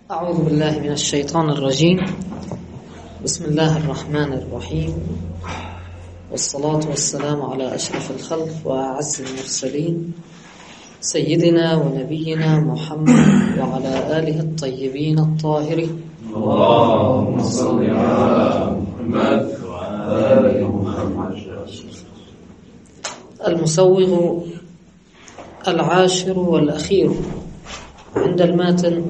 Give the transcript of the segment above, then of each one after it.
أعوذ بالله من الشيطان الرجيم. بسم الله الرحمن الرحيم، والصلاة والسلام على أشرف الخلق وأعز المرسلين سيدنا ونبينا محمد وعلى آله الطيبين الطاهرين. اللهم صل على محمد وعلى آل محمد. المسوغ العاشر والأخير عند الماتن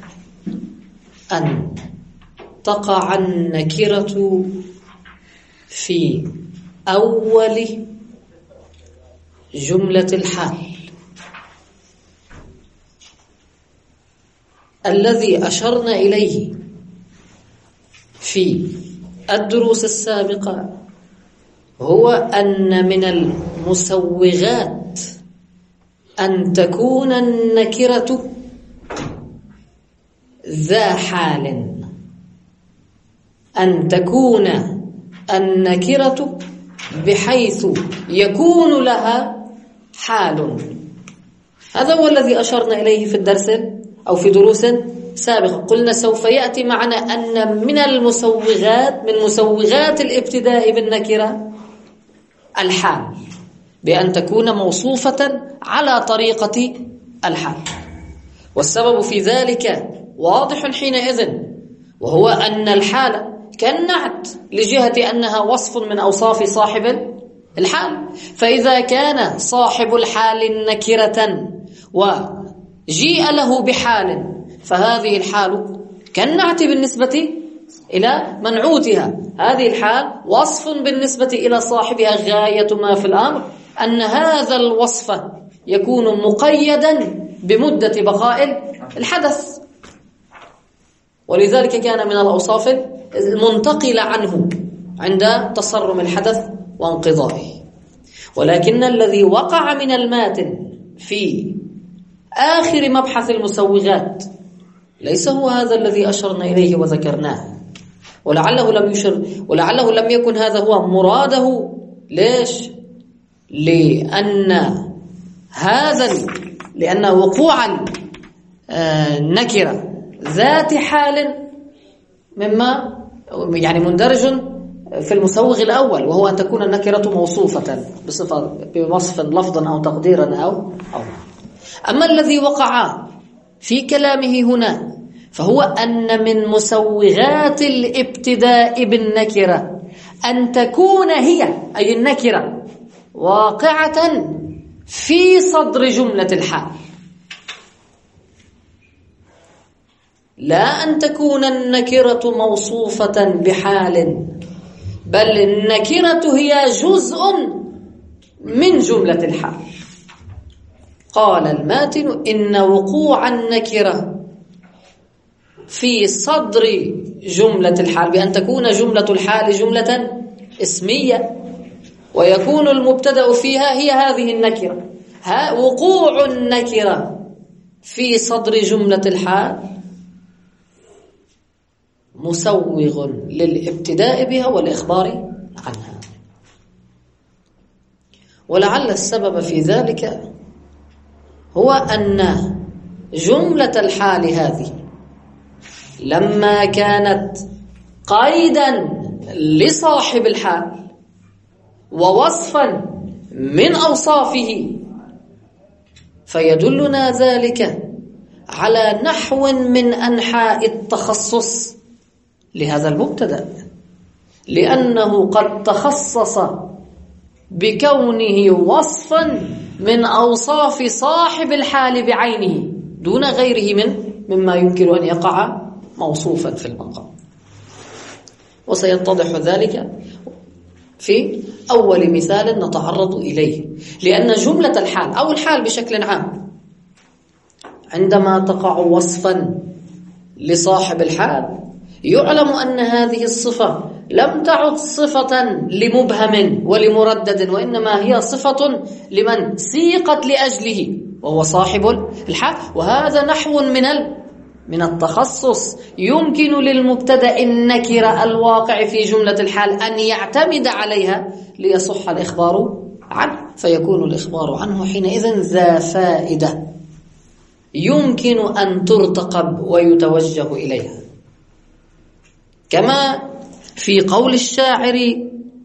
أن تقع النكرة في أول جملة الحال الذي أشرنا إليه في الدروس السابقة، هو أن من المسوغات أن تكون النكرة ذا حال، أن تكون النكرة بحيث يكون لها حال. هذا هو الذي أشرنا إليه في الدرس أو في دروس سابقة. قلنا سوف يأتي معنا أن من المسوغات، من مسوغات الابتداء بالنكرة الحال، بأن تكون موصوفة على طريقة الحال. والسبب في ذلك واضح حينئذ، وهو أن الحال كالنعت لجهة أنها وصف من أوصاف صاحب الحال. فإذا كان صاحب الحال نكرة وجيء له بحال، فهذه الحال كالنعت بالنسبة إلى منعوتها. هذه الحال وصف بالنسبة إلى صاحبها. غاية ما في الأمر أن هذا الوصف يكون مقيدا بمدة بقاء الحدث، ولذلك كان من الأوصاف المنتقلة عنه عند تصرم الحدث وانقضائه. ولكن الذي وقع من الماتن في آخر مبحث المسوغات ليس هو هذا الذي أشرنا إليه وذكرناه، ولعله لم يكن هذا هو مراده. ليش؟ لأن وقوع النكرة ذات حال مما يعني مندرج في المسوغ الأول، وهو أن تكون النكرة موصوفة بوصف لفظا أو تقديرا أو. أما الذي وقع في كلامه هنا فهو أن من مسوغات الابتداء بالنكرة أن تكون هي أي النكرة واقعة في صدر جملة الحال، لا أن تكون النكرة موصوفة بحال، بل النكرة هي جزء من جملة الحال. قال الماتن: إن وقوع النكرة في صدر جملة الحال، بأن تكون جملة الحال جملة اسمية ويكون المبتدأ فيها هي هذه النكرة. وقوع النكرة في صدر جملة الحال مسوغ للابتداء بها والإخبار عنها. ولعل السبب في ذلك هو أن جملة الحال هذه لما كانت قيدا لصاحب الحال ووصفا من أوصافه، فيدلنا ذلك على نحو من أنحاء التخصص لهذا المبتدأ، لأنه قد تخصص بكونه وصفا من أوصاف صاحب الحال بعينه دون غيره مما يمكن أن يقع موصوفا في المقام. وسيتضح ذلك في أول مثال نتعرض إليه، لأن جملة الحال أو الحال بشكل عام عندما تقع وصفا لصاحب الحال يعلم أن هذه الصفة لم تعد صفة لمبهم ولمردد، وإنما هي صفة لمن سيقت لأجله وهو صاحب الحال. وهذا نحو من التخصص يمكن للمبتدأ النكرة الواقع في جملة الحال أن يعتمد عليها ليصح الإخبار عنه، فيكون الإخبار عنه حينئذ ذا فائدة، يمكن أن ترتقب ويتوجه إليها، كما في قول الشاعر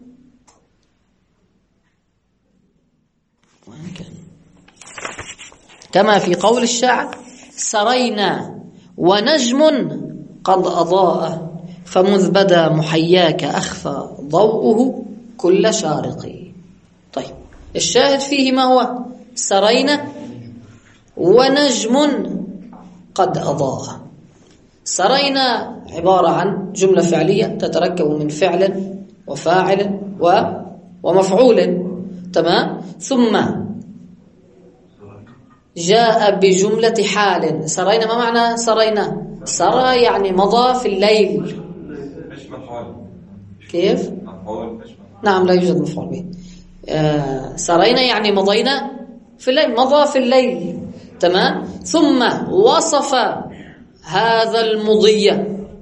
سرينا ونجم قد أضاء فمذ بدا محياك أخفى ضوءه كل شارق. طيب الشاهد فيه ما هو؟ سرينا ونجم قد أضاء. سرينا عبارة عن جملة فعلية تتركب من فعل وفاعل ومفعول، تمام؟ ثم جاء بجملة حال. سرينا ما معنى سرينا؟ سرى يعني مضى في الليل. كيف؟ نعم لا يوجد مفعول به. سرينا يعني مضينا في الليل، مضى في الليل، تمام؟ ثم وصف هذا المضي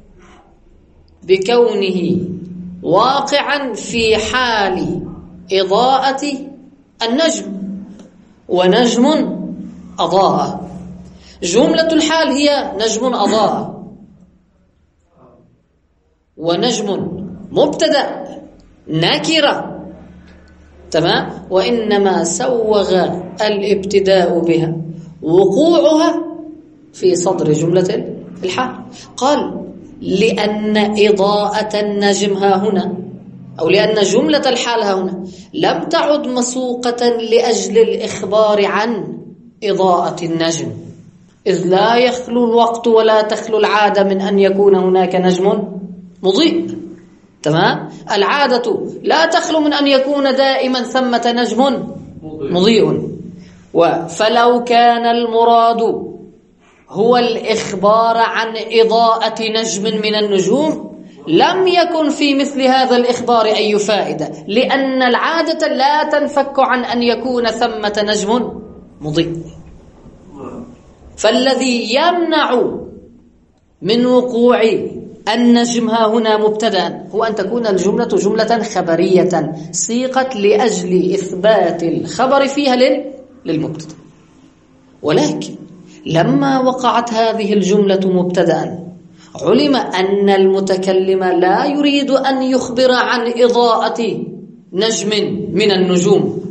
بكونه واقعا في حال إضاءة النجم، ونجم أضاء. جملة الحال هي نجم أضاء، ونجم مبتدأ نكرة، تمام؟ وإنما سوغ الابتداء بها وقوعها في صدر جملة الحال. قال لأن إضاءة النجم ها هنا، أو لأن جملة الحال ها هنا لم تعد مسوقة لأجل الإخبار عن إضاءة النجم، إذ لا يخلو الوقت ولا تخلو العادة من أن يكون هناك نجم مضيء، تمام؟ العادة لا تخلو من أن يكون دائما ثمة نجم مضيء. فلو كان المراد هو الإخبار عن إضاءة نجم من النجوم لم يكن في مثل هذا الإخبار أي فائدة، لأن العادة لا تنفك عن أن يكون ثمة نجم مضيء. فالذي يمنع من وقوع النجم ها هنا مبتدأ هو أن تكون الجملة جملة خبرية سيقت لأجل إثبات الخبر فيها للمبتدأ. ولكن لما وقعت هذه الجملة مبتدأ علم أن المتكلم لا يريد أن يخبر عن إضاءة نجم من النجوم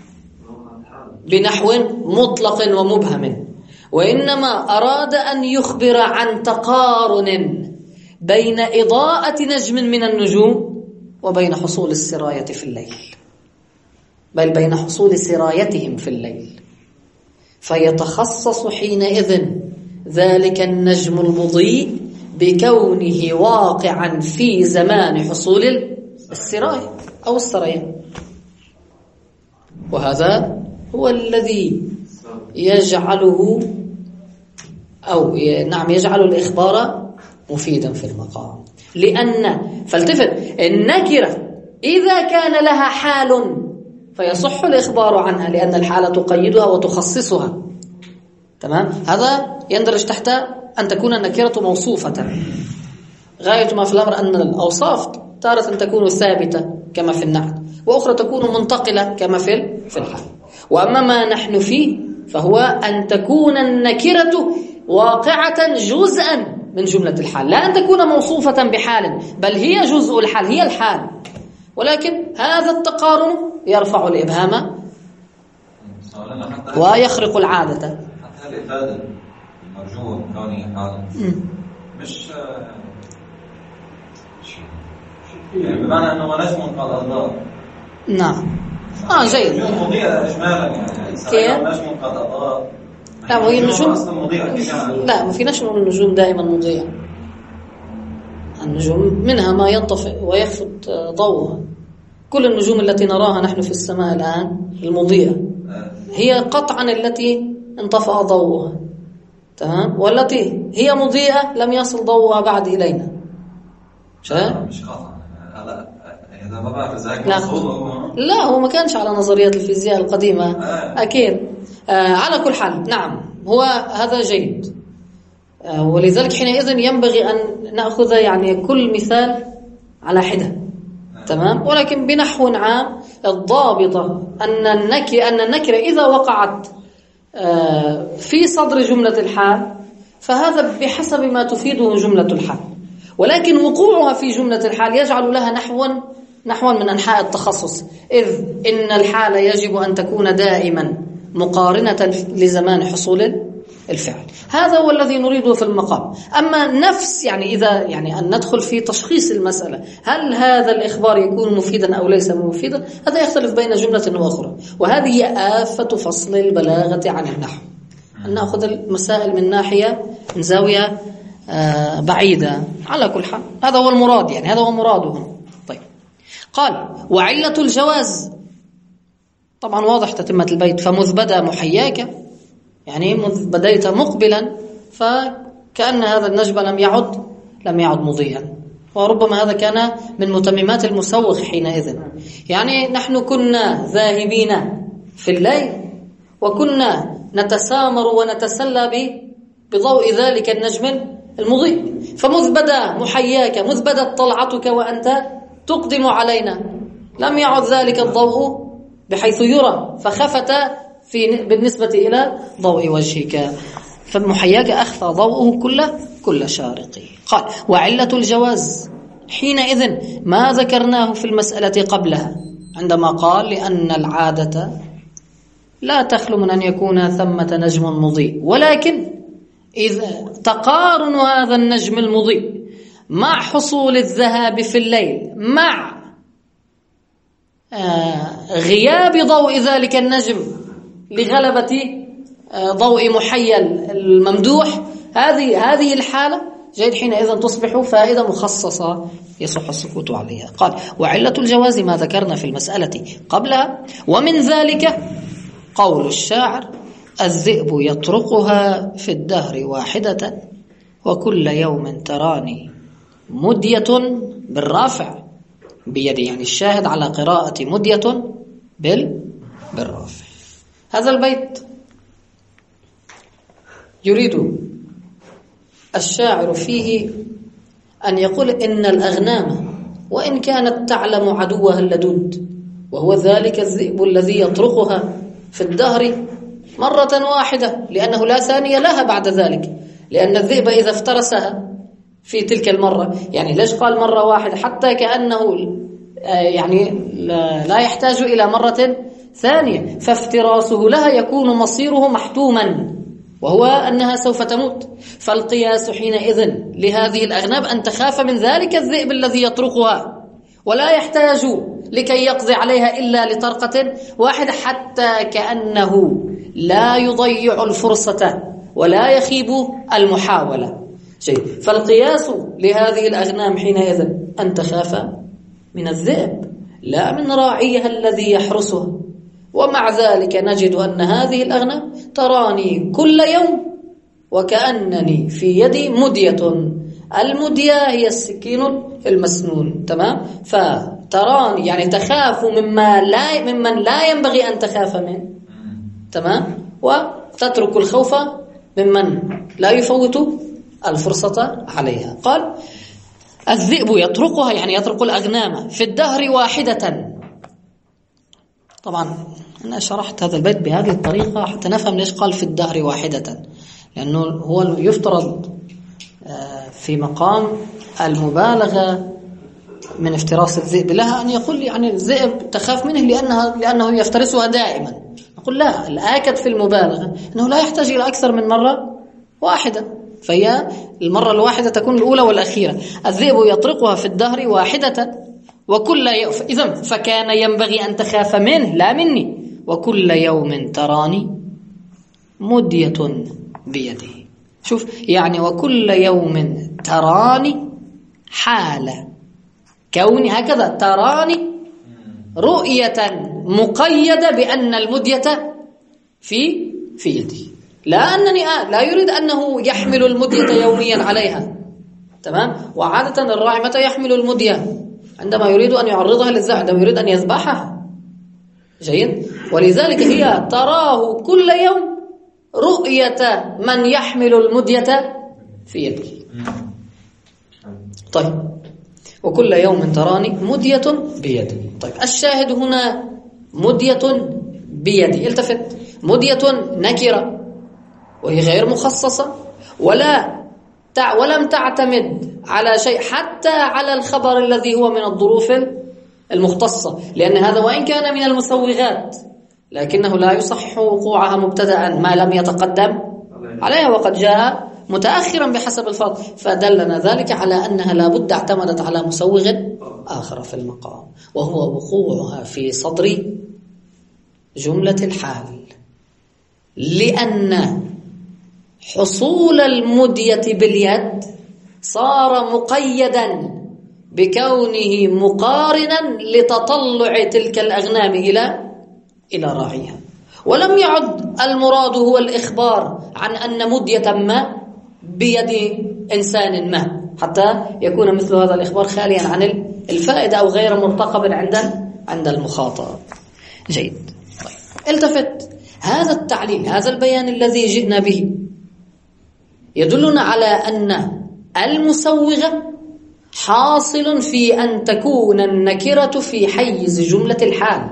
بنحو مطلق ومبهم، وإنما أراد أن يخبر عن تقارن بين إضاءة نجم من النجوم وبين حصول السراية في الليل، بل بين حصول سرايتهم في الليل. فيتخصص حينئذ ذلك النجم المضيء بكونه واقعا في زمان حصول السراية أو السريان. وهذا هو الذي يجعله يجعل الإخبار مفيدا في المقام. لأن فالتفت النكرة إذا كان لها حال فيصح الإخبار عنها، لأن الحالة تقيدها وتخصصها، تمام؟ هذا يندرج تحت أن تكون النكرة موصوفة. غاية ما في الأمر أن الأوصاف تارة تكون ثابتة كما في النعت، وأخرى تكون منتقلة كما في الحال. وأما ما نحن فيه فهو أن تكون النكرة واقعة جزءا من جملة الحال، لا أن تكون موصوفة بحال، بل هي جزء الحال، هي الحال. ولكن هذا التقارن يرفع الإبهام ويخرق العادة. حتى الإفادة المرجوة كونه حال مش يعني بمعنى أنه نجم قد أضاء. نعم جيد. نجوم مضيئة إجمالا يعني نجم قد أضاء. لا وهي النجوم لا، ما في نجم من النجوم دائما مضيئة. النجوم منها ما ينطفئ ويخفت ضوءها. كل النجوم التي نراها نحن في السماء الآن المضيئة هي قطعا التي انطفأ ضوءها، تمام؟ والتي هي مضيئة لم يصل ضوءها بعد إلينا. مش قطعا هلا إذا ما بعرف إذا لا هو ما كانش على نظريات الفيزياء القديمة أكيد. على كل حال نعم هو هذا جيد. ولذلك حينئذ ينبغي أن نأخذ يعني كل مثال على حدة، تمام؟ ولكن بنحو عام الضابطة أن النكرة إذا وقعت في صدر جملة الحال، فهذا بحسب ما تفيده جملة الحال، ولكن وقوعها في جملة الحال يجعل لها نحوا من أنحاء التخصص، إذ إن الحال يجب أن تكون دائما مقارنة لزمان حصول الفعل. هذا هو الذي نريده في المقام. أما نفس إذا أن ندخل في تشخيص المسألة، هل هذا الإخبار يكون مفيدا أو ليس مفيدا، هذا يختلف بين جملة وأخرى، وهذه آفة فصل البلاغة عن النحو، أن نأخذ المسائل من زاوية بعيدة. على كل حال هذا هو المراد، هذا هو مرادهم. طيب، قال وعلة الجواز، طبعا واضح تتمة البيت، فمذ بدا محياك، مذ بديت مقبلا، فكأن هذا النجم لم يعد مضيئا، وربما هذا كان من متممات المسوغ حينئذ. نحن كنا ذاهبين في الليل، وكنا نتسامر ونتسلى بضوء ذلك النجم المضيء، فمذ بدا محياك، مذ بدت طلعتك وأنت تقدم علينا، لم يعد ذلك الضوء بحيث يرى، فخفت بالنسبة إلى ضوء وجهك، فمحياك أخفى ضوءه كل شارقه. قال وعلة الجواز حينئذ ما ذكرناه في المسألة قبلها، عندما قال لأن العادة لا تخلو من أن يكون ثمة نجم مضيء، ولكن إذا تقارن هذا النجم المضيء مع حصول الذهاب في الليل مع غياب ضوء ذلك النجم لغلبة ضوء محيا الممدوح، هذه الحالة جيد، حينئذ تصبح فائدة مخصصة يصح السكوت عليها. قال وعلة الجواز ما ذكرنا في المسألة قبلها، ومن ذلك قول الشاعر الذئب يطرقها في الدهر واحدة وكل يوم تراني مدية بالرافع بيدي، الشاهد على قراءة مدية بالرافع. هذا البيت يريد الشاعر فيه أن يقول إن الأغنام وإن كانت تعلم عدوها اللدود، وهو ذلك الذئب الذي يطرقها في الدهر مرة واحدة، لأنه لا ثانية لها بعد ذلك، لأن الذئب إذا افترسها في تلك المرة، ليش قال مرة واحدة؟ حتى كأنه لا يحتاج إلى مرة ثانية، فافتراسه لها يكون مصيره محتوما، وهو أنها سوف تموت. فالقياس حينئذ لهذه الأغنام أن تخاف من ذلك الذئب الذي يطرقها، ولا يحتاج لكي يقضي عليها إلا لطرقة واحدة، حتى كأنه لا يضيع الفرصة ولا يخيب المحاولة. فالقياس لهذه الأغنام حينئذ أن تخاف من الذئب لا من راعيها الذي يحرسها، ومع ذلك نجد أن هذه الأغنام تراني كل يوم وكأنني في يدي مدية. المدية هي السكين المسنون، تمام؟ فتراني تخاف ممن لا ينبغي أن تخاف منه، تمام؟ وتترك الخوف ممن لا يفوت الفرصة عليها. قال الذئب يطرقها، يطرق الأغنام في الدهر واحدة. طبعا أنا شرحت هذا البيت بهذه الطريقة حتى نفهم ليش قال في الدهر واحدة، لأنه هو يفترض في مقام المبالغة من افتراس الذئب لها أن يقول الذئب تخاف منه لأنه يفترسها دائما. نقول لا، الآكد في المبالغة أنه لا يحتاج إلى أكثر من مرة واحدة، فهي المرة الواحدة تكون الأولى والأخيرة. الذئب يطرقها في الدهر واحدة وكل يوم، إذن فكان ينبغي أن تخاف منه لا مني، وكل يوم تراني مدية بيده. شوف وكل يوم تراني حالة كوني هكذا تراني رؤية مقيدة بأن المدية في يدي، لا أنني لا يريد أنه يحمل المدية يوميا عليها، تمام؟ وعادة الراعي متى يحمل المدية؟ عندما يريد أن يعرضها للذبح، عندما يريد أن يذبحها، جيد؟ ولذلك هي تراه كل يوم رؤية من يحمل المدية في يده. طيب وكل يوم تراني مدية بيدي. طيب الشاهد هنا مدية بيدي، التفت، مدية نكرة وهي غير مخصصة ولم تعتمد على شيء حتى على الخبر الذي هو من الظروف المختصة، لأن هذا وإن كان من المسوغات لكنه لا يصحح وقوعها مبتدأ ما لم يتقدم عليها وقد جاء متأخرا بحسب الفرض، فدلنا ذلك على أنها لا بد اعتمدت على مسوغ آخر في المقام، وهو وقوعها في صدر جملة الحال، لأن حصول المدية باليد صار مقيدا بكونه مقارنا لتطلع تلك الأغنام إلى راعيها، ولم يعد المراد هو الإخبار عن أن مدية ما بيد إنسان ما، حتى يكون مثل هذا الإخبار خاليا عن الفائدة أو غير مرتقب عند المخاطب. جيد. طيب. التفت، هذا التعليل، هذا البيان الذي جئنا به يدلنا على أن المسوغة حاصل في أن تكون النكرة في حيز جملة الحال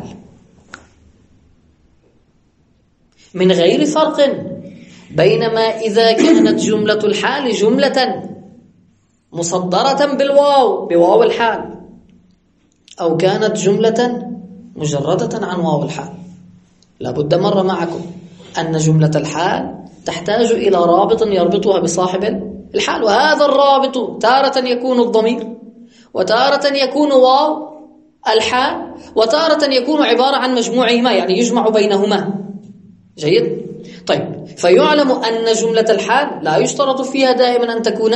من غير فرق، بينما إذا كانت جملة الحال جملة مصدرة بواو الحال، أو كانت جملة مجردة عن واو الحال، لابد مر معكم أن جملة الحال تحتاج إلى رابط يربطها بصاحب الحال، وهذا الرابط تارة يكون الضمير، وتارة يكون واو الحال، وتارة يكون عبارة عن مجموعهما، يعني يجمع بينهما. جيد؟ طيب، فيعلم أن جملة الحال لا يشترط فيها دائما أن تكون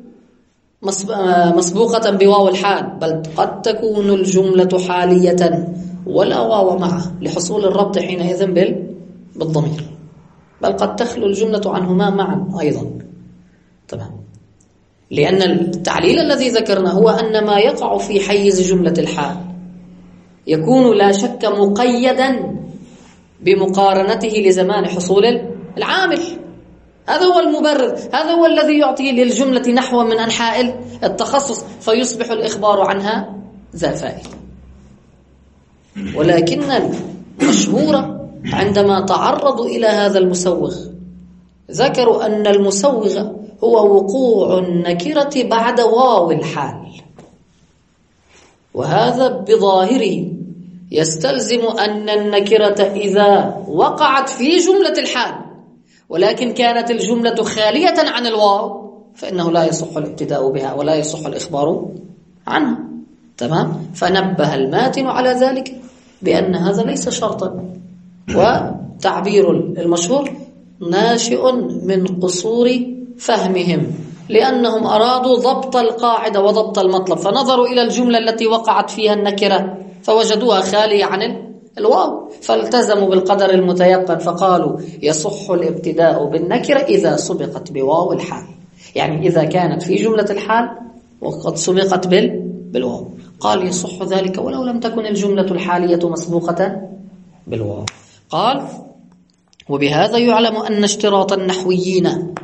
مسبوقة بواو الحال، بل قد تكون الجملة حالية ولا واو معه لحصول الربط حينئذ بالضمير، بل قد تخلو الجملة عنهما معا أيضا. تمام. لأن التعليل الذي ذكرنا هو أن ما يقع في حيز جملة الحال يكون لا شك مقيدا بمقارنته لزمان حصول العامل، هذا هو المبرر، هذا هو الذي يعطي للجملة نحو من أنحاء التخصص فيصبح الإخبار عنها ذا فائدة. ولكن المشهور عندما تعرضوا إلى هذا المسوغ ذكروا أن المسوغ هو وقوع النكرة بعد واو الحال، وهذا بظاهره يستلزم أن النكرة إذا وقعت في جملة الحال ولكن كانت الجملة خالية عن الواو فإنه لا يصح الابتداء بها ولا يصح الإخبار عنها. تمام؟ فنبه الماتن على ذلك بأن هذا ليس شرطا، وتعبير المشهور ناشئ من قصور فهمهم، لأنهم أرادوا ضبط القاعدة وضبط المطلب، فنظروا إلى الجملة التي وقعت فيها النكرة فوجدوها خالية عن الواو، فالتزموا بالقدر المتيقن فقالوا يصح الابتداء بالنكرة إذا سبقت بواو الحال، يعني إذا كانت في جملة الحال وقد سبقت بالواو. قال يصح ذلك ولو لم تكن الجملة الحالية مسبوقة بالواو. قال وبهذا يعلم أن اشتراط النحويين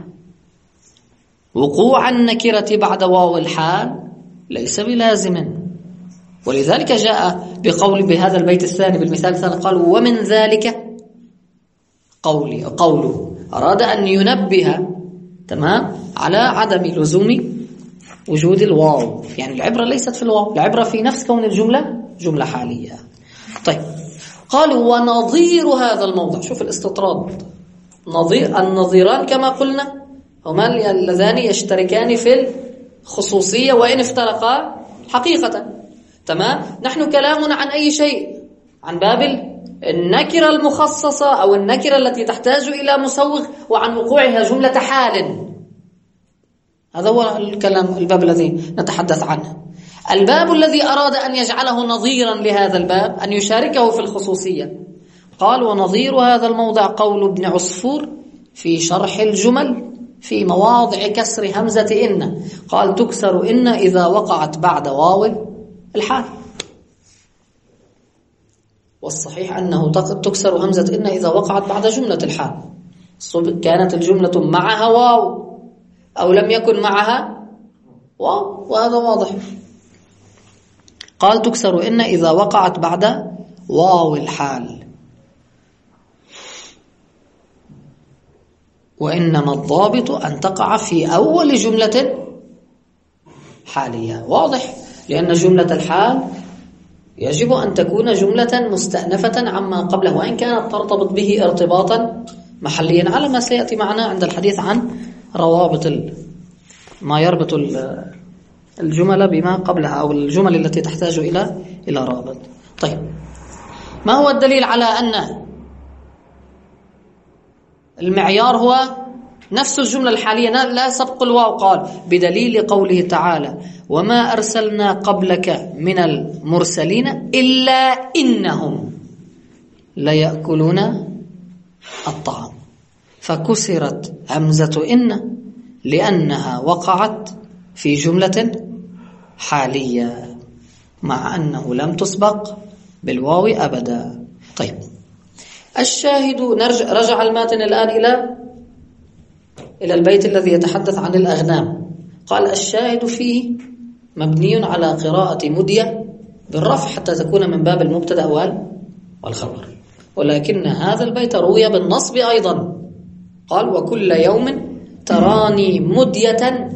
وقوع النكرة بعد واو الحال ليس بلازم، ولذلك جاء بهذا البيت الثاني بالمثال الثاني قال ومن ذلك قوله أراد أن ينبه تمام على عدم لزوم وجود الواو، يعني العبرة ليست في الواو، العبرة في نفس كون الجملة جملة حالية. طيب، قالوا ونظير هذا الموضع، شوف الاستطراد، النظيران كما قلنا هما اللذان يشتركان في الخصوصية وإن افترقا حقيقة. تمام؟ نحن كلامنا عن أي شيء؟ عن باب النكرة المخصصة أو النكرة التي تحتاج إلى مسوغ وعن وقوعها جملة حال. هذا هو الكلام، الباب الذي نتحدث عنه. الباب الذي أراد أن يجعله نظيرا لهذا الباب أن يشاركه في الخصوصية. قال ونظير هذا الموضع قول ابن عصفور في شرح الجمل في مواضع كسر همزة إن، قال تكسر إن إذا وقعت بعد واو الحال، والصحيح أنه تكسر همزة إن إذا وقعت بعد جملة الحال، كانت الجملة معها واو أو لم يكن معها واو، وهذا واضح. قال تكسر إن إذا وقعت بعد واو الحال. وإنما الضابط أن تقع في أول جملة حالية. واضح؟ لأن جملة الحال يجب أن تكون جملة مستأنفة عما قبله، وإن كانت ترتبط به ارتباطا محليا، على ما سيأتي معنا عند الحديث عن روابط ما يربط الجمل بما قبلها، أو الجمل التي تحتاج إلى رابط. طيب، ما هو الدليل على أن المعيار هو نفس الجملة الحالية لا سبق الواو؟ قال بدليل قوله تعالى وما أرسلنا قبلك من المرسلين إلا إنهم ليأكلون الطعام، فكسرت همزة إن لأنها وقعت في جملة حالية مع أنه لم تسبق بالواو أبدا. طيب، الشاهد رجع الماتن الآن إلى البيت الذي يتحدث عن الأغنام. قال الشاهد فيه مبني على قراءة مدية بالرفع حتى تكون من باب المبتدأ والخبر، ولكن هذا البيت روي بالنصب أيضا. قال وكل يوم تراني مدية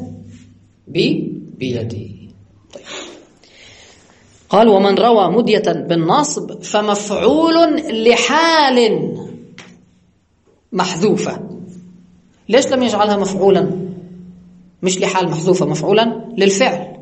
بيدي. طيب. قال ومن روى مدية بالنصب فمفعول لحال محذوفة. ليش لم يجعلها مفعولا مش لحال محذوفة؟ مفعولا للفعل.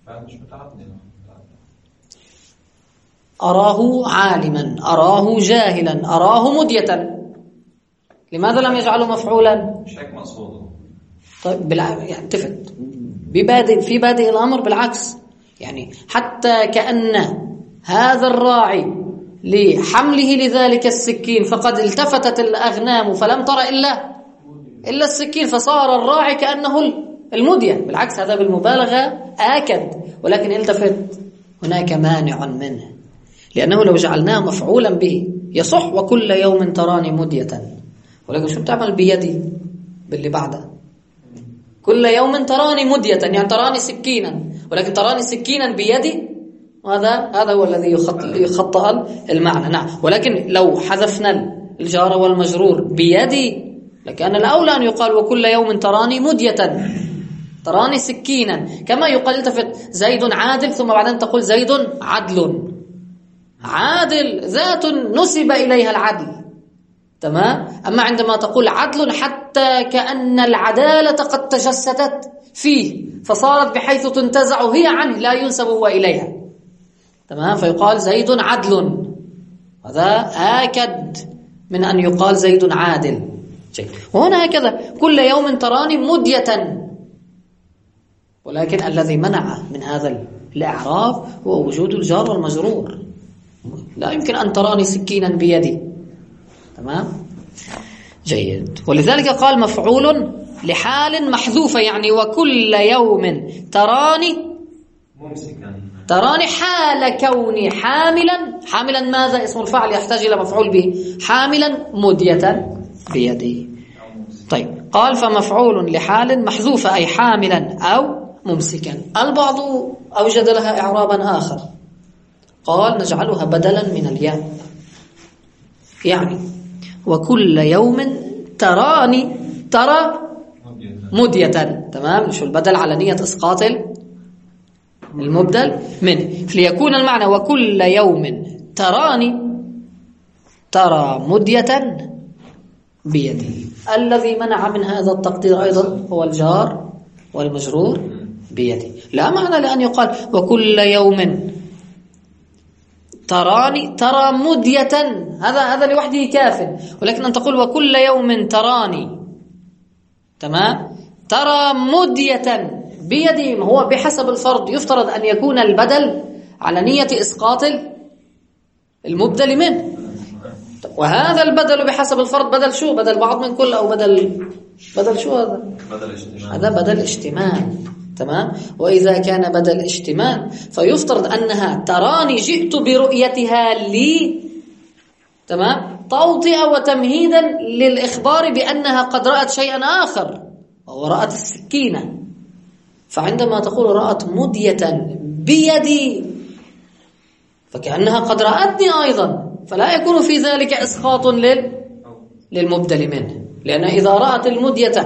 أراه عالما، أراه جاهلا، أراه مدية، لماذا لم يجعله مفعولا؟ مش هيك مقصوده. طيب يعني تفت في بادئ الأمر بالعكس، يعني حتى كأن هذا الراعي لحمله لذلك السكين فقد التفتت الأغنام فلم ترى إلا السكين، فصار الراعي كأنه المدية. بالعكس هذا بالمبالغة آكد، ولكن التفت هناك مانع منه، لأنه لو جعلناه مفعولا به يصح وكل يوم تراني مدية، ولكن شو بتعمل بيدي باللي بعده؟ كل يوم تراني مدية يعني تراني سكينا، ولكن تراني سكينا بيدي، هذا هو الذي يخطئ المعنى. نعم، ولكن لو حذفنا الجار والمجرور بيدي لكان الأولى أن يقال وكل يوم تراني مدية، تراني سكينا، كما يقال التفت زيد عادل ثم بعدين تقول زيد عدل. عادل ذات نسب إليها العدل، تمام. أما عندما تقول عدل حتى كأن العدالة قد تجسدت فيه فصارت بحيث تنتزع هي عنه لا ينسب هو إليها، تمام، فيقال زيد عدل، هذا آكد من أن يقال زيد عادل. وهنا هكذا كل يوم تراني مدية، ولكن الذي منع من هذا الإعراب هو وجود الجار والمجرور. لا يمكن أن تراني سكينا بيدي، تمام، جيد. ولذلك قال مفعول لحال محذوفة، يعني وكل يوم تراني حال كوني حاملا ماذا؟ اسم الفاعل يحتاج إلى مفعول به، حاملا مدية بيدي. طيب، قال فمفعول لحال محذوفة أي حاملا أو ممسكا. البعض أوجد لها إعرابا آخر، قال نجعلها بدلا من الياء، يعني وكل يوم ترى مدية، تمام، شو البدل على نية إسقاط المبدل منه، ليكون المعنى وكل يوم ترى مدية بيدي. الذي منع من هذا التقدير أيضا هو الجار والمجرور بيدي. لا معنى لأن يقال وكل يوم ترى مدية، هذا لوحده كاف، ولكن أن تقول وكل يوم تراني، تمام، ترى مدية بيدي، ما هو بحسب الفرض يفترض أن يكون البدل على نية إسقاط المبدل منه، وهذا البدل بحسب الفرض بدل شو؟ بدل بعض من كل، أو بدل شو هذا بدل اشتمال، تمام. وإذا كان بدل اشتمال فيفترض أنها تراني جئت برؤيتها لي، تمام، توطئة وتمهيدا للإخبار بأنها قد رأت شيئا آخر وهو رأت السكينة، فعندما تقول رأت مدية بيدي فكأنها قد رأتني أيضا، فلا يكون في ذلك إسقاط للمبدل منه، لأن إذا رأت المدية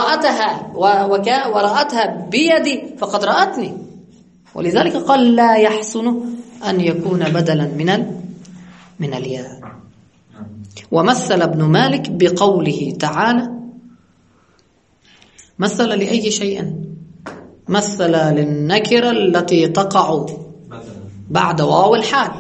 ورأتها بيدي فقد رأتني، ولذلك قال لا يحسن أن يكون بدلا من الياء. ومثل ابن مالك بقوله تعالى، مثل لأي شيء؟ مثل للنكرة التي تقع بعد واو الحال.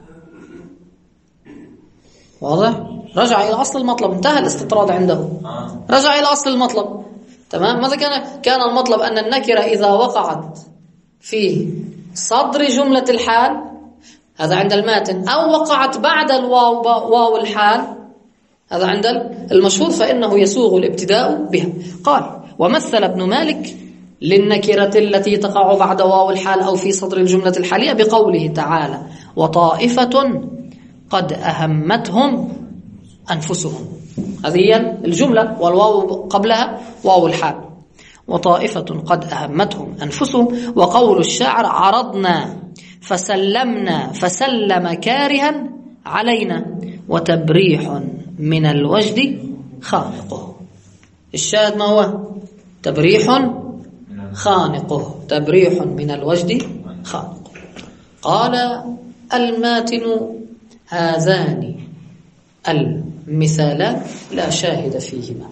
واضح؟ رجع إلى أصل المطلب، انتهى الاستطراد عنده، رجع إلى أصل المطلب. تمام؟ ماذا كان المطلب؟ أن النكرة إذا وقعت في صدر جملة الحال، هذا عند الماتن، أو وقعت بعد واو الحال، هذا عند المشهور، فإنه يسوغ الابتداء بها. قال ومثل ابن مالك للنكرة التي تقع بعد واو الحال أو في صدر الجملة الحالية بقوله تعالى وطائفة قد أهمتهم أنفسهم. هذه هي الجملة والواو قبلها واو الحال. وطائفة قد أهمتهم أنفسهم. وقول الشاعر عرضنا فسلمنا فسلم كارها علينا وتبريح من الوجد خانقه. الشاهد ما هو؟ تبريح خانقه، تبريح من الوجد خانقه. قال الماتن هذان المثالان لا شاهد فيهما،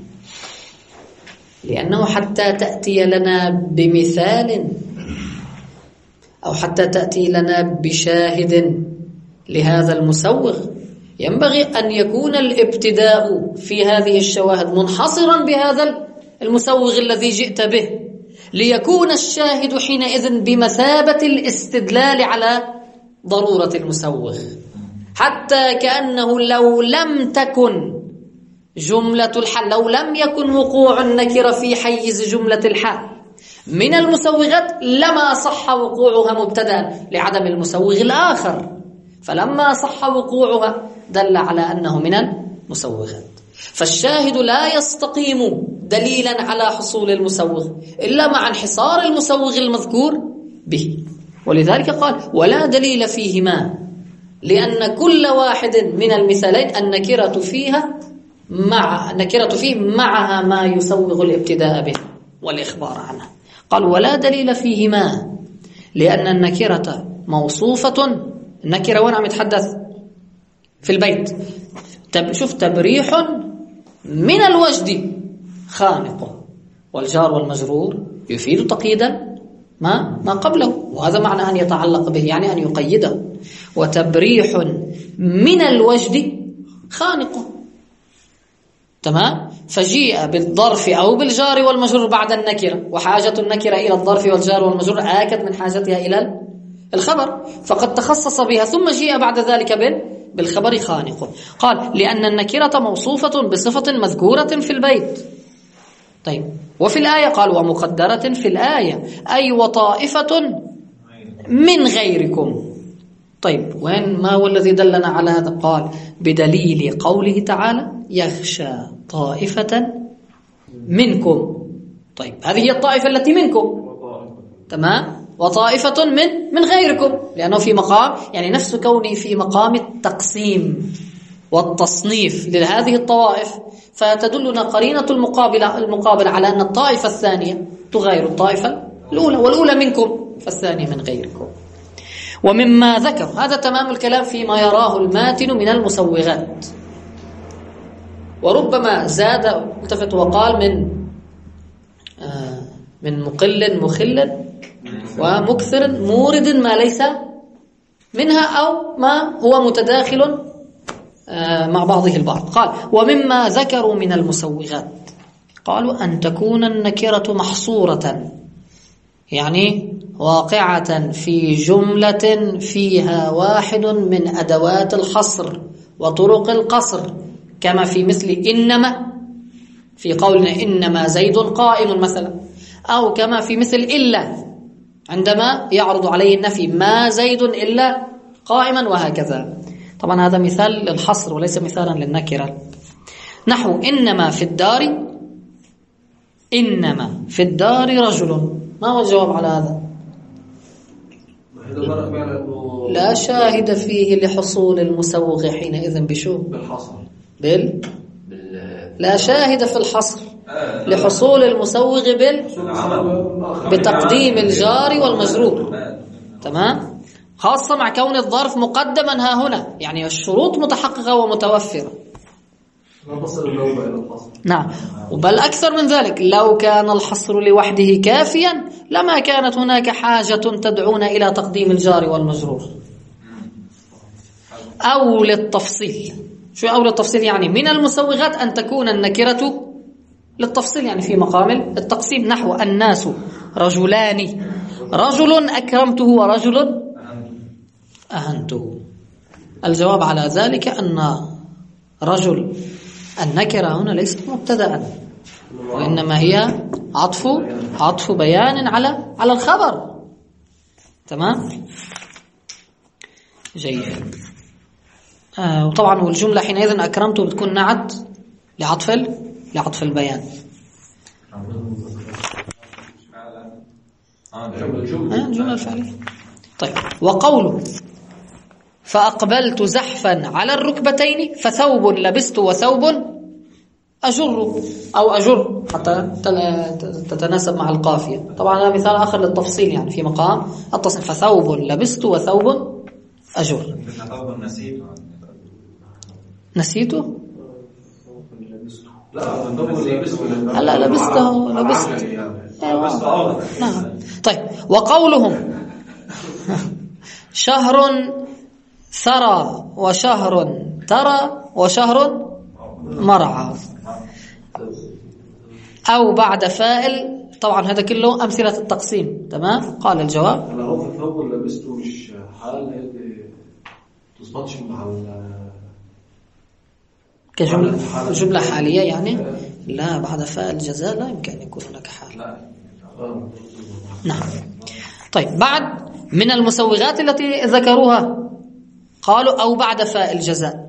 لأنه حتى تأتي لنا بمثال أو حتى تأتي لنا بشاهد لهذا المسوغ ينبغي أن يكون الابتداء في هذه الشواهد منحصرا بهذا المسوغ الذي جئت به، ليكون الشاهد حينئذ بمثابة الاستدلال على ضرورة المسوغ، حتى كأنه لو لم تكن جملة الحال، لو لم يكن وقوع النكرة في حيز جملة الحال من المسوغات لما صح وقوعها مبتدأ لعدم المسوغ الآخر، فلما صح وقوعها دل على أنه من المسوغات. فالشاهد لا يستقيم دليلا على حصول المسوغ إلا مع انحصار المسوغ المذكور به. ولذلك قال ولا دليل فيهما، لأن كل واحد من المثالين النكرة فيه معها ما يسوغ الابتداء به والإخبار عنه. قال ولا دليل فيهما لأن النكرة موصوفة. النكرة وين عم يتحدث؟ في البيت. شوف تبريح من الوجد خانقه، والجار والمجرور يفيد تقييدا ما قبله، وهذا معنى أن يتعلق به، يعني أن يقيده. وتبريح من الوجد خانقه. تمام؟ فجيء بالظرف أو بالجار والمجرور بعد النكرة، وحاجة النكرة إلى الظرف والجار والمجرور آكد من حاجتها إلى الخبر، فقد تخصص بها، ثم جيء بعد ذلك بالخبر خانقه. قال لأن النكرة موصوفة بصفة مذكورة في البيت. طيب وفي الآية قال ومقدرة في الآية، أي وطائفة من غيركم. طيب وين ما هو الذي دلنا على هذا؟ قال بدليل قوله تعالى يخشى طائفة منكم. طيب هذه هي الطائفة التي منكم، تمام؟ وطائفة من غيركم، لأنه في مقام، يعني نفس كونه في مقام التقسيم والتصنيف لهذه الطوائف، فتدلنا قرينة المقابل على أن الطائفة الثانية تغير الطائفة الأولى، والأولى منكم فالثانية من غيركم. ومما ذكر، هذا تمام الكلام فيما يراه الماتن من المسوغات. وربما زاد التفت وقال من مقل مخل ومكثر مورد ما ليس منها أو ما هو متداخل مع بعضه البعض. قال ومما ذكروا من المسوغات، قالوا أن تكون النكرة محصورة، يعني واقعة في جملة فيها واحد من أدوات الحصر وطرق القصر، كما في مثل إنما، في قولنا إنما زيد قائم مثلا، أو كما في مثل إلا عندما يعرض عليه النفي ما زيد إلا قائما، وهكذا. طبعا هذا مثال للحصر وليس مثالا للنكرة. نحو إنما في الدار رجل. ما هو الجواب على هذا؟ لا شاهد فيه لحصول المسوغ حينئذ بشو؟ بالحصر، لا شاهد في الحصر لحصول المسوغ بتقديم الجار والمجرور. تمام. خاصة مع كون الظرف مقدما ها هنا، يعني الشروط متحققة ومتوفرة. نعم. وبل أكثر من ذلك، لو كان الحصر لوحده كافيا لما كانت هناك حاجة تدعون إلى تقديم الجار والمجرور. أو للتفصيل. شو أو للتفصيل؟ يعني من المسوغات أن تكون النكرة للتفصيل، يعني في مقام التقسيم، نحو الناس رجلان، رجل أكرمته ورجل أهنته. الجواب على ذلك أن رجل النكرة هنا ليست مبتدأ، وإنما هي عطف بيان على الخبر. تمام. جيد. وطبعا والجملة حينئذ أكرمته بتكون نعت لعطف البيان. الجملة الفعلية. طيب. وقوله فأقبلت زحفا على الركبتين فثوب لبست وثوب أجر حتى تتناسب مع القافية. طبعا هذا مثال آخر للتفصيل، يعني في مقام التصنيف. فثوب لبست وثوب أجر. نسيته؟ لا لبسته. نعم. طيب. وقولهم شهر ثرى وشهر ترى وشهر مرعى أو بعد فائل. طبعا هذا كله أمثلة التقسيم. تمام. قال الجواب أنا هو في الثوب اللي لبسته مش حال تظبطش مع كجملة حالية يعني. لا، بعد فاء الجزاء لا يمكن أن يكون هناك حال. نعم. طيب. بعد من المسوغات التي ذكروها قالوا أو بعد فاء الجزاء.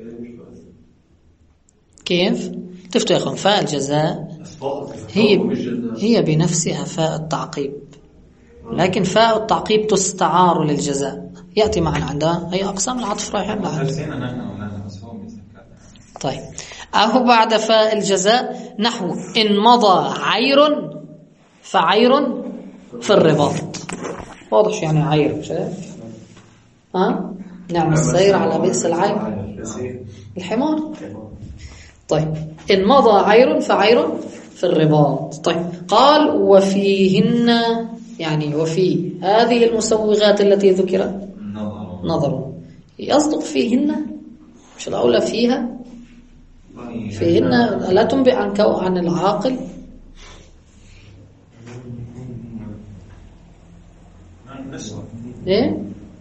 كيف؟ تفتوا يا أخوان، فاء الجزاء هي بنفسها فاء التعقيب، لكن فاء التعقيب تستعار للجزاء، يأتي معنا عندها هي أقسام العطف رايحين لها. طيب. أو بعد فاء الجزاء نحو إن مضى عير فعير في الرباط. واضح يعني عير شايف؟ نعم السير على بئس العير الحمار. طيب. إن مضى عير فعير في الرباط. طيب. قال وفيهن، يعني وفي هذه المسوغات التي ذكرت نظر. يصدق فيهن، مش الأولى فيها؟ فيهن لا تنبئ عن العاقل. ايه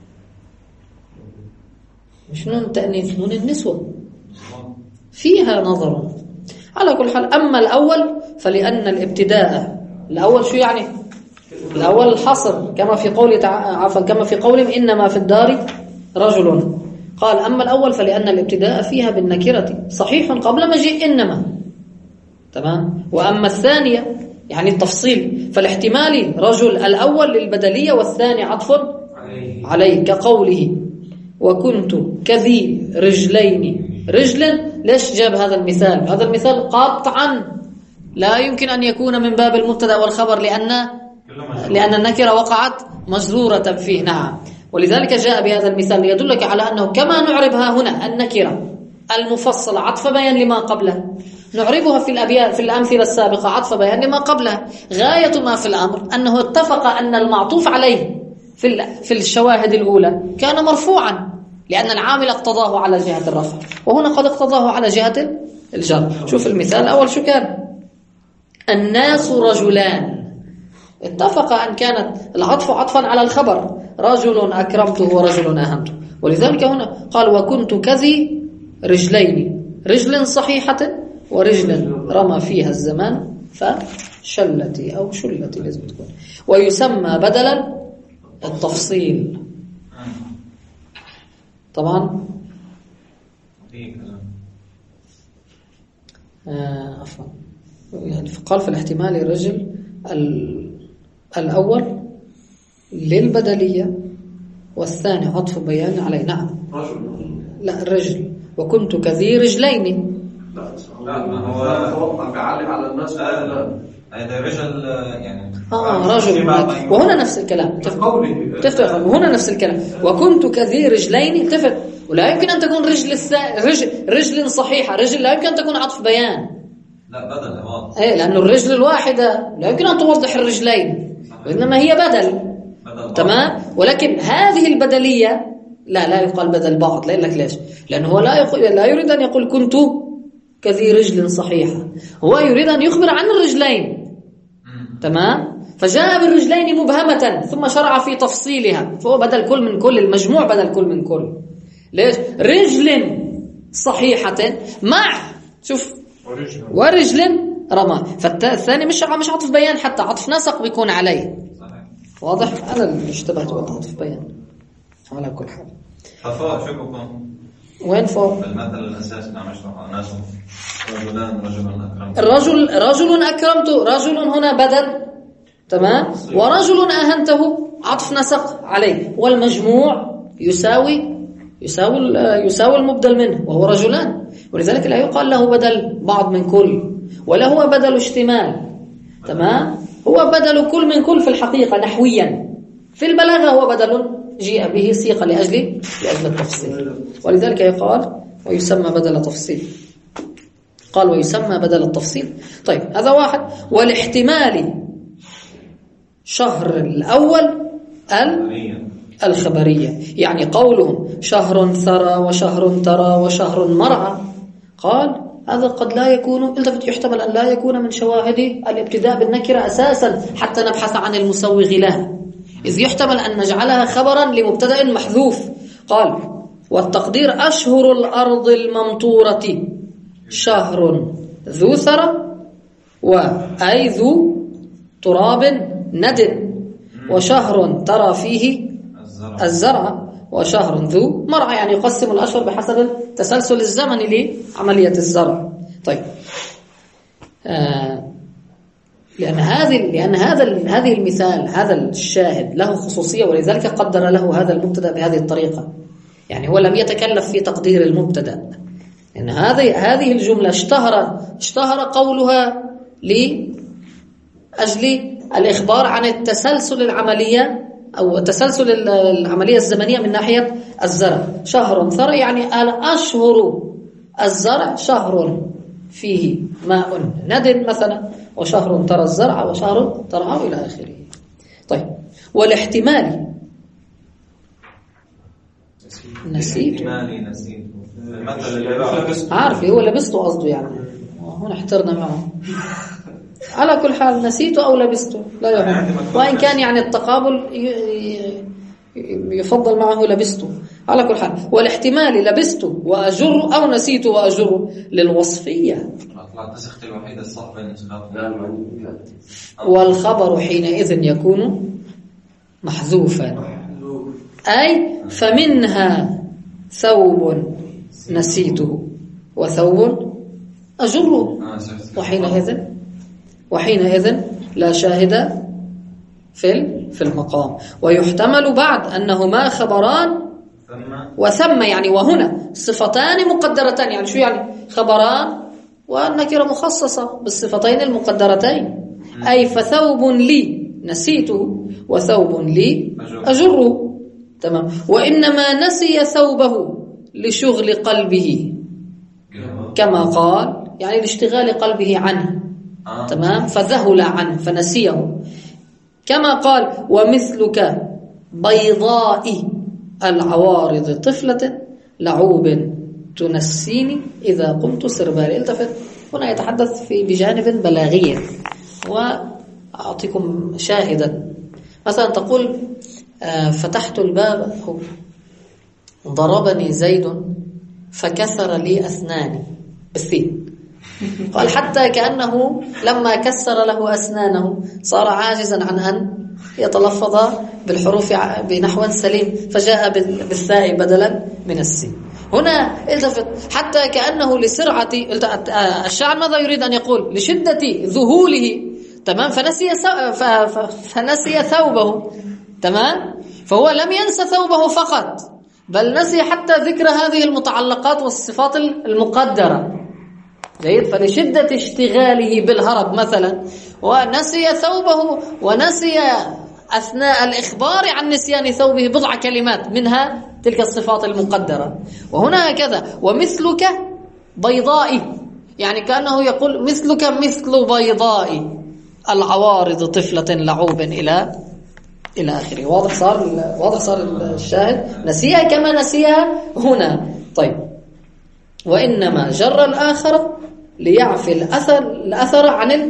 مش نون التأنيث، نون النسوة. فيها نظر. على كل حال. أما الأول فلأن الابتداء الأول شو يعني؟ الأول الحصر كما في قوله عفوا كما في قولهم إنما في الدار رجل. قال أما الأول فلأن الابتداء فيها بالنكرة صحيح قبل مجيء إنما. تمام. وأما الثانية يعني التفصيل فالاحتمالي رجل الأول للبدلية والثاني عطف عليه كقوله وكنت كذي رجلين. رجل ليش جاب هذا المثال؟ هذا المثال قاطعا لا يمكن أن يكون من باب المبتدأ والخبر لأن النكرة وقعت مجرورة فيه. نعم. ولذلك جاء بهذا المثال ليدلك على أنه كما نعربها هنا النكرة المفصلة عطف بيان لما قبله، نعربها في الأمثلة السابقة عطف بيان لما قبلها. غاية ما في الأمر أنه اتفق أن المعطوف عليه في الشواهد الأولى كان مرفوعا لأن العامل اقتضاه على جهة الرفع، وهنا قد اقتضاه على جهة الجر. شوف المثال الأول شو كان؟ الناس رجلان. اتفق أن كانت العطف عطفا على الخبر، رجل أكرمته ورجل أهنته. ولذلك هنا قال وكنت كذي رجلين، رجل صحيحة ورجل رمى فيها الزمان فشلتي أو شلتي لازم تكون. ويسمى بدلا التفصيل. طبعا عفوا يعني قال في الاحتمال الرجل الأول للبدلية والثاني عطف بيان عليه. نعم. لا الرجل وكنت كذي رجلين. لا ما هو بيعلم على الناس هذا رجل يعني رجل. وهنا نفس الكلام تفرق. وهنا نفس الكلام وكنت كذي رجلين تفرق. ولا يمكن أن تكون رجل صحيحة. رجل لا يمكن أن تكون عطف بيان. لا بدل واضح. لأنه الرجل الواحدة لا يمكن أن توضح الرجلين وإنما هي بدل. تمام. ولكن هذه البدلية لا يقال بدل بعض. لأن لك ليش؟ لأنه هو لا يريد أن يقول كنت كذي رجل صحيحة. هو يريد أن يخبر عن الرجلين. تمام. فجاء بالرجلين مبهمة ثم شرع في تفصيلها فهو بدل كل من كل. المجموع بدل كل من كل. ليش؟ رجل صحيحة مع شوف ورجل رمى. فالثاني مش عطف بيان حتى عطف نسق بيكون عليه. واضح؟ أنا اللي اشتبهت عطف بيان على كل حال. ففوق شو بكون؟ وين فوق؟ المثل الأساسي نعم اشرح ناس رجل أكرمته. رجل هنا بدل. تمام. ورجل أهنته عطف نسق عليه. والمجموع يساوي المبدل منه وهو رجلان. ولذلك لا يقال له بدل بعض من كل ولا هو بدل اشتمال. تمام. هو بدل كل من كل في الحقيقة نحويا. في البلاغة هو بدل جيء به سيقة لأجل التفصيل. ولذلك يقال ويسمى بدل تفصيل. قال ويسمى بدل التفصيل. طيب هذا واحد. والاحتمال شهر الأول الخبرية يعني قولهم شهر ثرى وشهر ترى وشهر مرعى. قال هذا قد لا يكون يحتمل أن لا يكون من شواهد الابتداء بالنكرة أساسا حتى نبحث عن المسوغ لها. إذ يحتمل أن نجعلها خبرا لمبتدأ محذوف. قال والتقدير أشهر الأرض الممطورة شهر ذو ثرى وأي ذو تراب ندن وشهر ترى فيه الزرع وشهر ذو مرعى يعني يقسم الأشهر بحسب التسلسل الزمني لعملية الزرع. طيب لأن هذه المثال هذا الشاهد له خصوصية ولذلك قدر له هذا المبتدأ بهذه الطريقة. يعني هو لم يتكلف في تقدير المبتدأ. إن هذه الجملة اشتهر قولها لأجل الإخبار عن التسلسل العملية أو تسلسل العملية الزمنية من ناحية الزرع. شهر ثرى يعني الأشهر الزرع شهر فيه ماء ندن مثلا وشهر ترى الزرع وشهر ترعى إلى آخره. طيب والاحتمال نسيت عارف هو لبسته قصده يعني هنا احترنا معه. على كل حال نسيته أو لبسته لا يهم. وإن كان يعني التقابل يفضل معه لبسته. على كل حال والاحتمال لبسته وأجر أو نسيته وأجر للوصفية. والخبر حينئذ يكون محذوفا أي فمنها ثوب نسيته وثوب أجره وحينئذ لا شاهد في المقام. ويحتمل بعد أنهما خبران وثم يعني وهنا صفتان مقدرتان. يعني شو يعني خبران والنكرة مخصصة بالصفتين المقدرتين. أي فثوب لي نسيته وثوب لي أجره. تمام. وإنما نسي ثوبه لشغل قلبه كما قال يعني لاشتغال قلبه عنه. تمام. فذهل عنه فنسيه كما قال ومثلك بيضاء العوارض طفلة لعوب تنسيني إذا قمت سربالي. التفت هنا يتحدث بجانب بلاغي. وأعطيكم شاهدا مثلا تقول فتحت الباب ضربني زيد فكسر لي أسناني بالثين. قال حتى كأنه لما كسر له أسنانه صار عاجزا عن أن يتلفظ بالحروف بنحو سليم فجاء بالثاء بدلا من السين. هنا التفت حتى كأنه لسرعة الشاعر ماذا يريد أن يقول لشدة ذهوله. تمام. فنسي ثوبه. تمام. فهو لم ينسى ثوبه فقط بل نسي حتى ذكر هذه المتعلقات والصفات المقدرة. جيد. فلشدة اشتغاله بالهرب مثلا ونسي ثوبه، ونسي أثناء الإخبار عن نسيان ثوبه بضع كلمات منها تلك الصفات المقدرة. وهنا هكذا ومثلك بيضائي، يعني كأنه يقول مثلك مثل بيضائي العوارض طفلة لعوب إلى آخره. واضح صار الشاهد. نسيها كما نسيها هنا. طيب وإنما جر الآخر ليعفي الأثر عن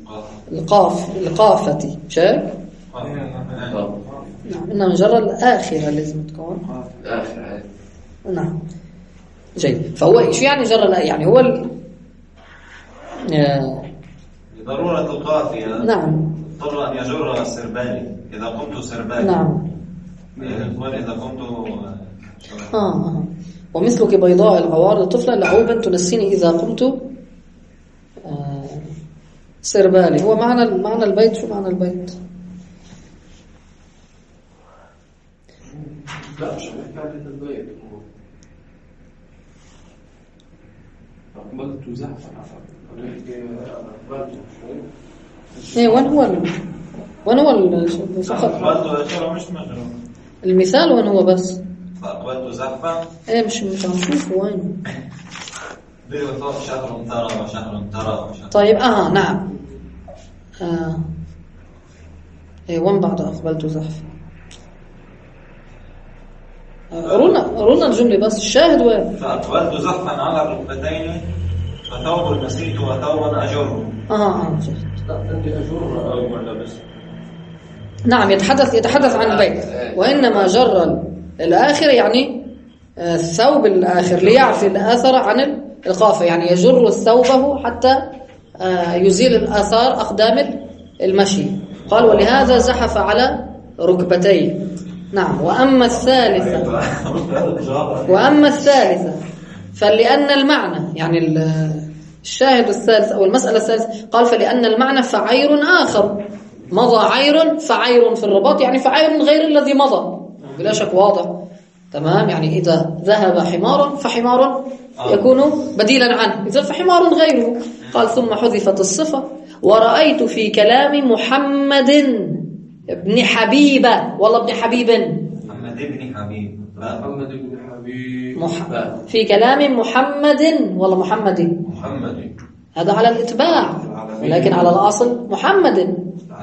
القافة. شايف؟ نعم. إنما جر الآخرة لازم تكون الآخرة. نعم جيد. فهو شو يعني جر يعني هو لضرورة القافية. نعم. اضطر أن يجر السربالي إذا قمت سربالي. نعم. إذا قمت ومثلك بيضاء العوارض طفلة لعوبا تنسيني إذا قمت سربالي. هو معنى البيت. شو معنى البيت؟ لا مش محتاج البيت. أقبلت زحفا. ايه وين هو المثال وين هو بس؟ فأقبلت زحفا. ايه مش عم نشوف وين. شهر ترى وشهر ترى. طيب نعم. ايه وين بعد أقبلت زحفا؟ رونا الجملة بس. الشاهد وين؟ فأقبلت زحفا على الركبتين فثوب نسيت وثوبا أجر. نعم يتحدث عن البيت. وإنما جر الآخر يعني الثوب الآخر ليعفي الأثر عن القافة، يعني يجر ثوبه حتى يزيل الآثار أقدام المشي. قال ولهذا زحف على ركبتيه. نعم. وأما الثالثة فلأن المعنى، يعني الشاهد الثالث أو المسألة الثالثة، قال فلأن المعنى فعير آخر مضى عير فعير في الرباط، يعني فعير غير الذي مضى. بلا شك واضح تمام. يعني إذا ذهب حمار فحمار يكون بديلا عنه، إذا فحمار غيره. قال ثم حذفت الصفة. ورأيت في كلام محمد ابن حبيبة والله ابن حبيب محمد ابن حبيب في كلام محمد والله محمد هذا على الاتباع، ولكن على الأصل محمد.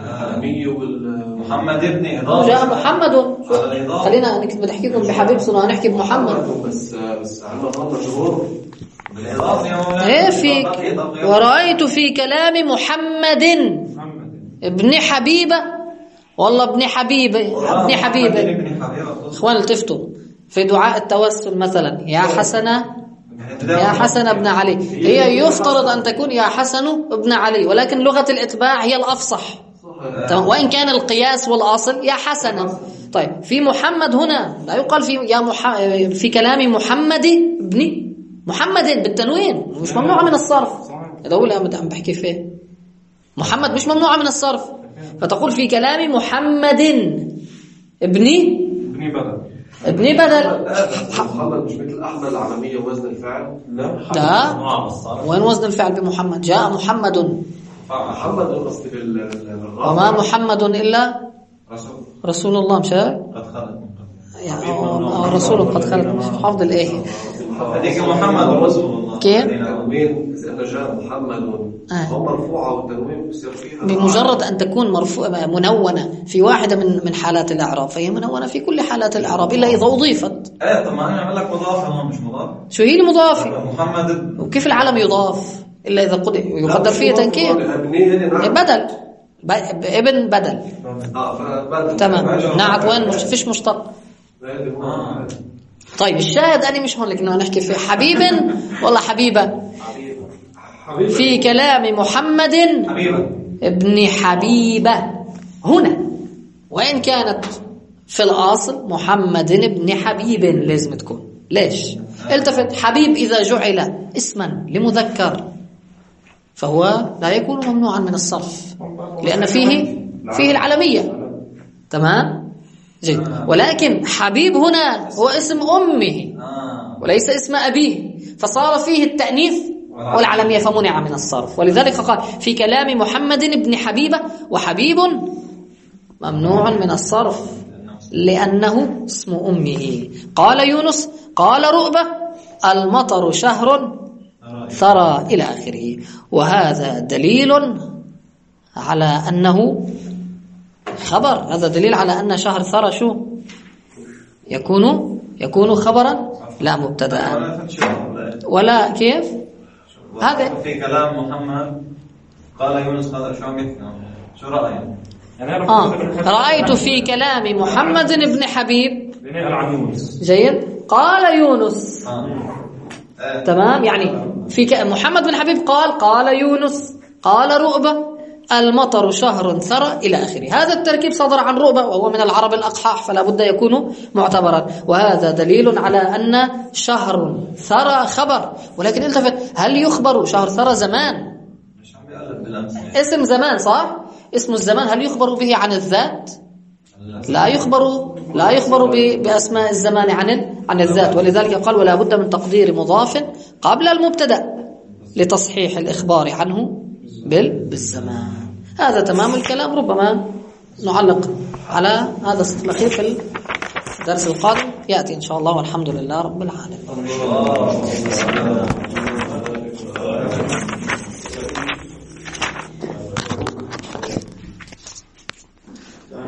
محمد ابن إضافة جاء محمد. خلينا نحكي لكم بحبيب صنع نحكي بمحمد بس عندنا مجرور بالإضافة. ايه في ورأيت في كلام محمد ابن حبيبة والله ابن حبيبة اخوان التفتوا في دعاء التوسل مثلا يا حسن ابن علي، هي يفترض أن تكون يا حسن ابن علي، ولكن لغة الإتباع هي الأفصح وإن كان القياس والأصل يا حسن. طيب في محمد هنا لا يقال في كلام محمد ابن محمد بالتنوين، مش ممنوع من الصرف. هذا هو اللي عم بحكي فيه. محمد مش ممنوع من الصرف، فتقول في كلام محمد ابن بدل. محمد مش مثل أحمد العالمية وزن الفعل. لا وين وزن الفعل بمحمد؟ جاء محمد قصدي وما محمد إلا رسول الله. مش قد خلت يعني الرسول قد خلت. مش حافظ الآية هذيك محمد ورسول الله كيف؟ التنوين إذا جاء محمد أو مرفوعة والتنوين بيصير فيها بمجرد أن تكون منونة في واحدة من حالات الإعراب فهي منونة في كل حالات الإعراب إلا إذا أضيفت. طب ما أنا أقول لك مضافة مش مضاف. شو هي المضافة؟ محمد. وكيف العلم يضاف إلا إذا يقدر فيه تنكير بدل ابن بدل. تمام. نعت وين مش فيش مشتق. طيب الشاهد أنا مش هون لكن نحكي في حبيب والله حبيبة في كلام محمد ابن حبيبة هنا، وإن كانت في الأصل محمد ابن حبيب لازم تكون. ليش؟ التفت. حبيب إذا جعل اسما لمذكر فهو لا يكون ممنوعا من الصرف لأن فيه العلمية. تمام؟ جيد. ولكن حبيب هنا هو اسم أمه وليس اسم أبيه، فصار فيه التأنيث والعلمية فمنع من الصرف. ولذلك قال في كلام محمد بن حبيبة وحبيب ممنوع من الصرف لأنه اسم أمه. قال يونس قال رؤبة المطر شهر ثرى إلى آخره. وهذا دليل على أنه خبر. هذا دليل على أن شهر ثرى شو يكون خبرا لا مبتدأ ولا كيف. هذا في كلام محمد قال يونس قال شو رأيك؟ رأيت في كلام محمد بن حبيب جيد قال يونس تمام. يعني في محمد بن حبيب قال يونس قال رؤبة المطر شهر ثرى إلى آخره. هذا التركيب صدر عن رؤبة وهو من العرب الأقحاح فلا بد يكون معتبرا. وهذا دليل على أن شهر ثرى خبر. ولكن التفت هل يخبر شهر ثرى زمان اسم زمان صح؟ اسم الزمان هل يخبر به عن الذات؟ لا يخبر بأسماء الزمان عن الذات. ولذلك قال ولا بد من تقدير مضاف قبل المبتدأ لتصحيح الإخبار عنه بالزمان. هذا تمام الكلام. ربما نعلق على هذا الأخير في الدرس القادم يأتي إن شاء الله. والحمد لله رب العالمين.